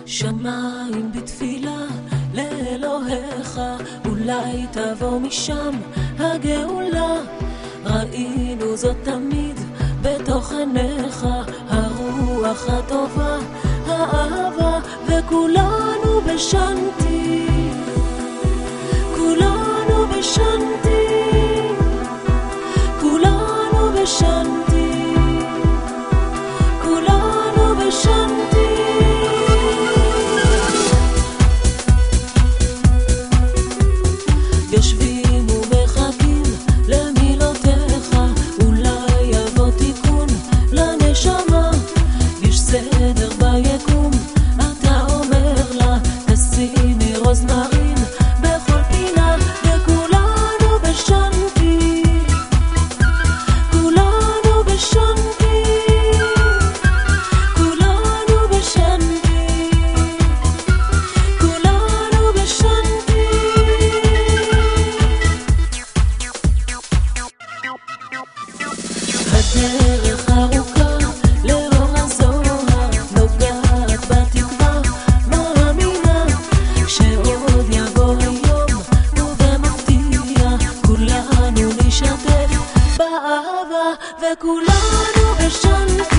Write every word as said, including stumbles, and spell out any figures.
שמיים בתפילה לאלוהיך, אולי תבוא משם הגאולה. ראינו זאת תמיד בתוך עיניך, הרוח הטובה, האהבה, וכולנו בשנתי, כולנו בשנתי, כולנו בשנתי, כולנו בשנתי. יושבים ומחכים למילותיך, אולי יבוא תיקון לנשמה. יש סדר ביקום, אתה אומר לה תשימי רוזמרין בכל פינה, וכולנו בשנתי, כולנו בשנתי, כולנו בשנתי, כולנו בשנתי. הדרך ארוכה לאור הזוהר, נוגעת בתקווה, מאמינה שעוד יבוא היום, ובמפתיע כולנו נשתף באהבה, וכולנו בשנתי.